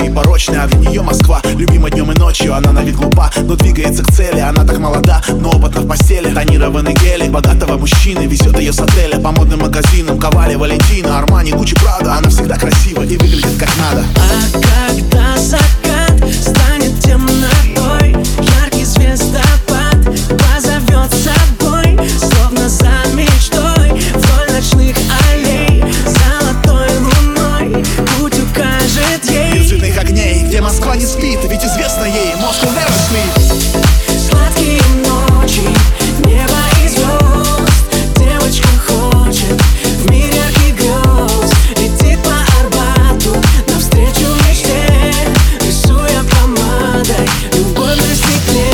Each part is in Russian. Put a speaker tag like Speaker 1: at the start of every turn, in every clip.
Speaker 1: непорочная, а для нее Москва любима днем и ночью. Она на вид глупа, но двигается к цели. Она так молода, но опытна в постели. Тонированный гелик богатого мужчины везет ее с отеля по модным магазинам. Ковали, Валентина, Армани, Гуччи, Прада. Она всегда красива и выглядит как надо.
Speaker 2: А когда закат станет темнотой, яркий звездопад позовет с собой, словно за мечтой, вдоль ночных аллей, золотой луной путь укажет ей.
Speaker 1: Мир цветных огней, где Москва не спит, ведь известно ей Moscow never sleep.
Speaker 2: Сладкие ночи, небо и звезд, девочка хочет в мир ярких грез. Летит по Арбату навстречу мечте, рисуя помадой любовь на стекле.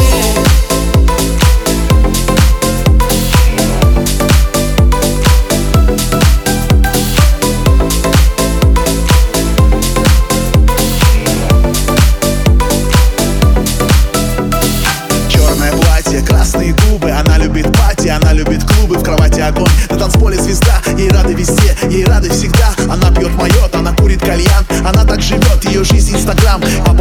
Speaker 1: Красные губы, она любит пати, она любит клубы, в кровати огонь, на танцполе звезда. Ей рады везде, ей рады всегда. Она пьет майот, она курит кальян, она так живет, ее жизнь инстаграм.